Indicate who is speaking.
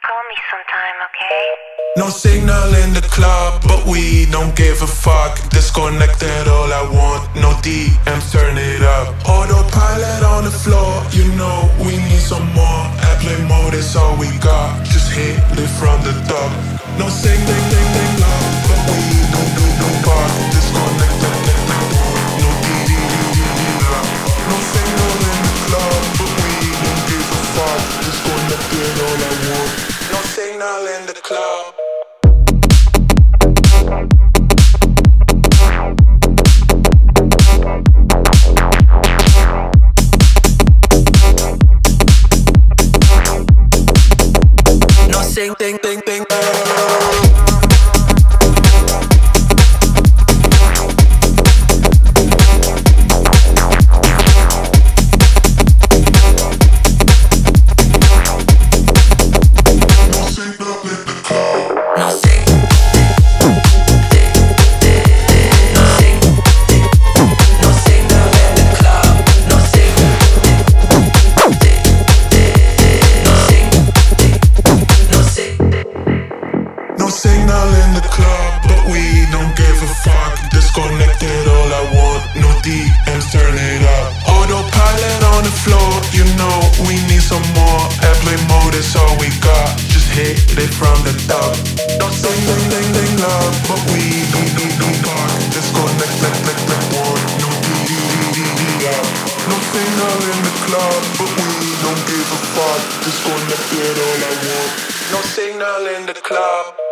Speaker 1: Call me sometime, okay?
Speaker 2: No signal in the club, but we don't give a fuck. Disconnected, all I want, no DMs, turn it up. Autopilot on the floor, you know we need some more. Airplane mode is all we got, just hit it from the top. No signal, but we don't do no part. Disconnected, no no signal in the club, but we don't give a fuck. Disconnected, all I want. No signal in the club. No thing. No signal in the club, but we don't give a fuck. Disconnected, all I want, no DMs, turn it up. Autopilot on the floor, you know we need some more. Airplane mode is all we got, just hit it from the top. No thing, love, but we don't do no part. Disconnected, want, no DDD. No signal in the club, but we don't give a fuck. Disconnected, all I want. No signal in the club.